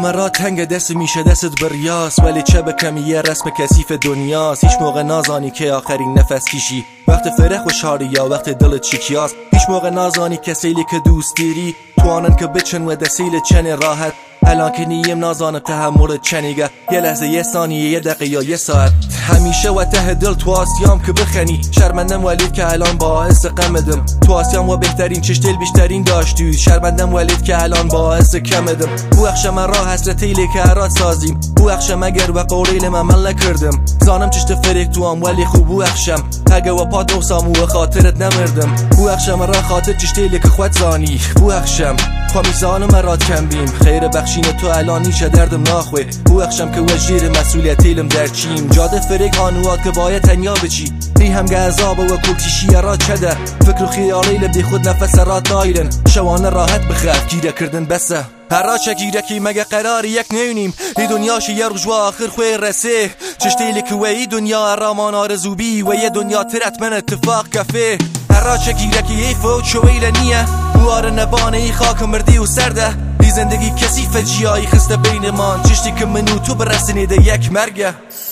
مرا تنگ دست میشه دستت بریاس، ولی چه بکمی یه رسم کثیف دنیاست. هیچ موقع نازانی که آخرین نفس کشی وقت فرح و شاری یا وقت دلت چیکیاست. هیچ موقع نازانی کسیلی که دوست دیری توانن که بچن و دسیل چن راحت. الان که نیم نازانم تحمل چنیگه، یه لحظه، یه ثانیه، یه دقیقه یا یه ساعت. همیشه و ته دل تو آسیام که بخنی، شرمندم ولید که الان باعث غمدم. تو آسیام و بهترین چش دل بیشترین داشتی، شرمندم ولید که الان باعث کمدم. بو اخشم را حسرت ایلی که هرات سازیم، بو اخشم اگر و قولیل من عمل نکردم. زانم چشت فریک تو هم ولی خوب بو اخشم، اگه و پا دوسام و خاطرت نمردم. بو اخشم را خاطر چشتیلی که خود زانی، بو اخشم خوامیزان مرات کم بیم. خیر بخشین تو الان نیچه دردم ناخوه، بو اخشم که وزیر مسئولیت ایلم در چیم. جاده فریق هانوات که باید تنیا بچی، ری هم گذابه و کلتیشی را چده. فکر و خیالی لبی خود نفس رات نایلن، شوانه راحت بخف گیره کردن بسه. هر را چگیره که مگه قراری یک نونیم، ای دنیاش یه رجوع آخر خوی رسه. چشتیلی که وی دنیا رامان آرزوبی و یه دنیا ترت من اتفاق کفه. هر را چگیره که یه فوت شویل نیه، بوار نبانه ای خاک مردی و سرده. دی زندگی کسی فجیایی خسته بین من، چشتی که منو تو برسنیده یک مرگه.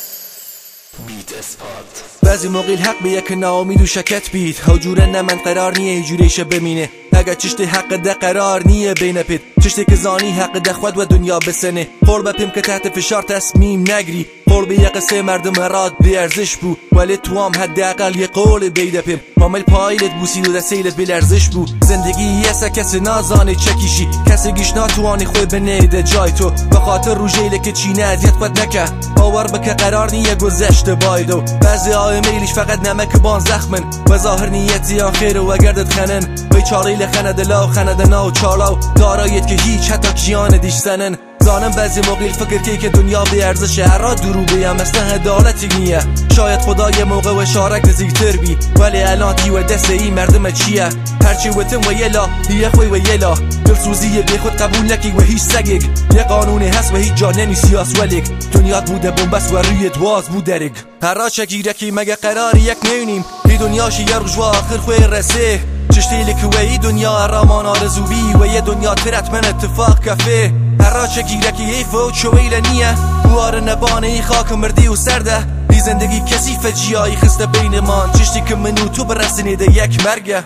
بعضی موقع حق به یک ناامید و شکت بید، هجوره نه من قرار نیه ایجوریشه بمینه. اگه چشت حق ده قرار نیه بین پید، چشتی که زانی حق ده خود و دنیا بسنه. قربه پیم که تحت فشار تصمیم نگری، قربه یک قصه مردم راد بی ارزش بو، ولی تو هم حداقل یه قول بیده پیم. مامل پایلت بوسید و دستیلت بی ارزش بو. زندگی یه کسی نازانه چکیشی، کسی گیش ناتوانی خوی بنیده جای تو. به خاطر روژیله که چینه اذیت بد نکه، باور بکه قرار نیه گذشته بایدو. بعضی های میلیش فقط نمک بان زخمن، و ظاهر نیتی آن خیره و گردت خنن. بیچاره خنده لا و خنده نا و چالاو دارایت که هیچ حتی کیان دیش سنن. زانم بعضی موقع فکر که دنیا بی ارزشه، هر را درو بیم اصلا عدالتی نیه. شاید خدا یه موقع و شارک نزیکتر بی، ولی الان تی و دست این مردم چیه. هرچی وطن و یلا یه خوی و یلا، دلسوزی بی خود قبول نکی و هیچ سگیگ. یه قانونی هست و هیچ جانه نیسیاس ولیک، دنیات بوده بومبست و روی دواز بودرگ. هر را چگیره که مگه قرار یک نونیم، ای دنیاش یه رجوع آخر خوی رسه. چشتیلی که وی دنیا رامان آرزوبی و یه دنیا ترت من اتفاق کفه. هر را چگیره که یه فوت شویل نیه، بوار نبانه ای خاک مردی و سرده. دی زندگی کسی فجیایی خسته بین من، چشتی که منو تو برسنیده یک مرگه.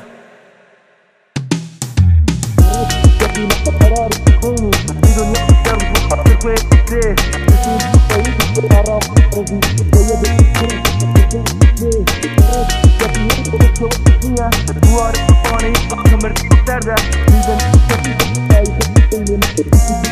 Duvar kapanı, kamera serde, yüzden